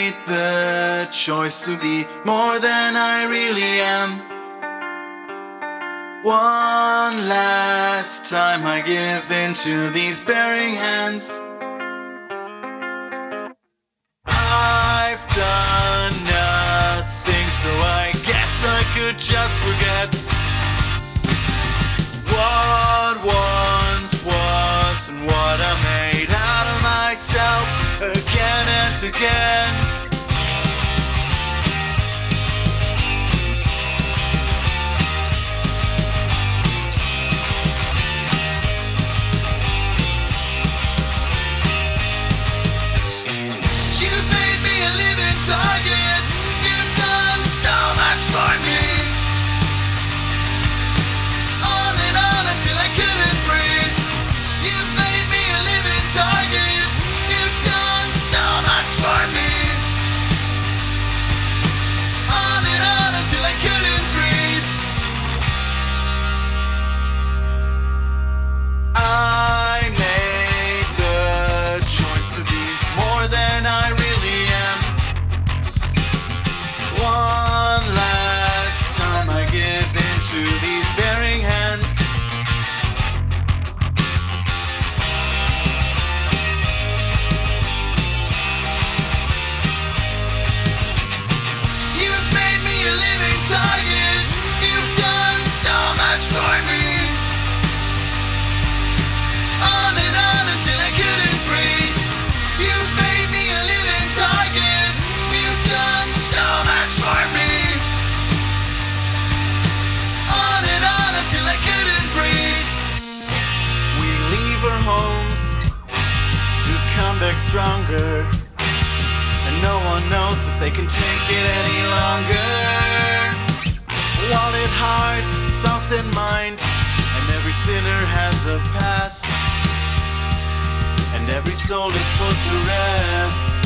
made the choice to be more than I really am. One last time I give in to these bearing hands. I've done nothing, so I guess I could just forget what once was and what I made out of myself again and again. You've made me a living target. You've done so much for me. On and on until I couldn't breathe. You've made me a living target. You've done so much for me. On and on until I couldn't breathe. I made the choice to be more than I really am. One last time I give in to these bearing hands. You've made me a living target. You've done so much for me. On and on until I couldn't breathe. You've made me a living target. You've done so much for me. On and on until I couldn't breathe. We leave our homes to come back stronger, and no one knows if they can take it any longer. Wallet hard, soft in mind, and every sinner has a past, and every soul is put to rest.